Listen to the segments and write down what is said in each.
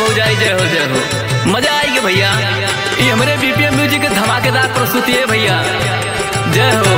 भौजाई जय हो जय हो। मजा आएगी भैया। ये हमारे बीपीएम म्यूजिक की धमाकेदार प्रस्तुति है भैया। जय हो।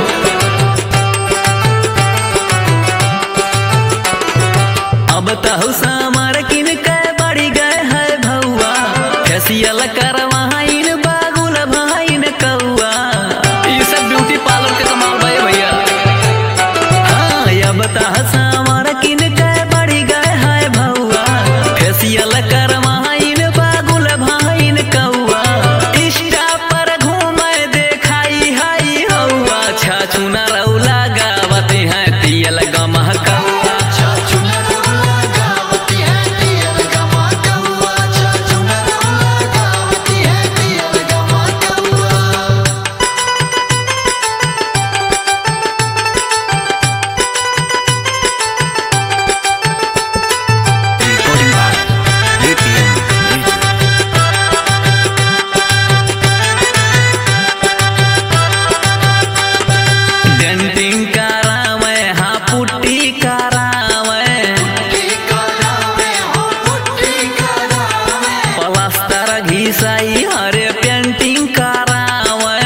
अब तहु सामर किन के बड़ी गए है भौआ, फेसियल करवाइन बागुल भाइन कौआ। ये सब ब्यूटी पार्लर के कमाल भाई भैया। हाँ अब तहु सामर किन के बड़ी गए है भौआ, फेसियल करवाइन बागुल भाइन कौआ। इंस्टा पर घूमे देखाई हाई हौआ, छाछुना रौला गावते हैं तियल गमहका। घिसाई हरे पेंटिंग करावे,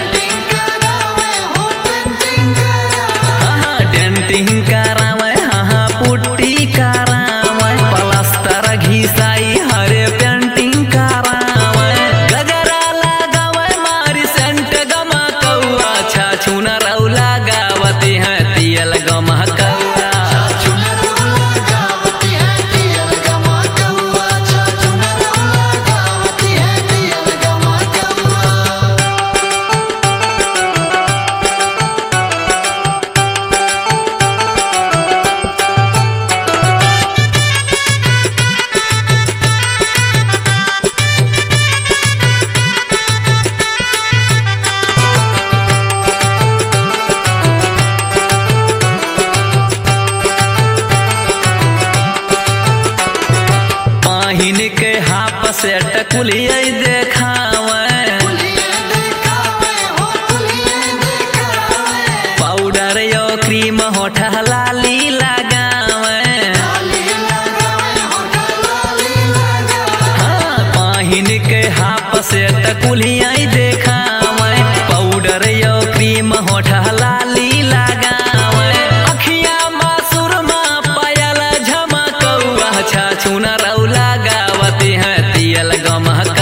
हाँ डेंटिंग करावे, हाँ पुट्टी करावे। प्लास्टर घिसाई हरे पेंटिंग करावे। गजरा लगावे मारी सेंट गमा कौआ, छाछुना रौला गावते हैं तियल गमा कौआ। पाहिन के हाफ सेट कुलिया देखावे, पाउडर यो क्रीम होठ लाली लगावे। हाँ पाहिन के हाफ सेट कुलिया देखावे, पाउडर यो क्रीम होठ लाली लगावे। अखिया मासुर मा पायल झमकौआ, छाछुना रौला गावते हैं तियल गमहका।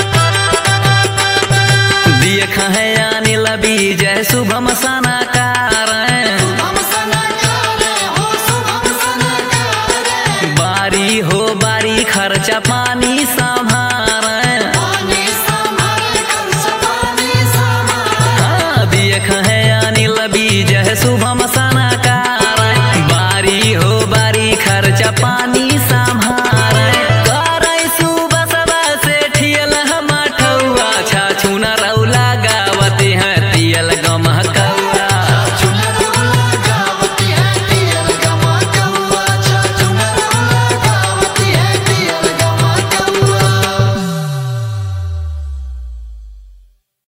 देख है अनिल विजय शुभम सना का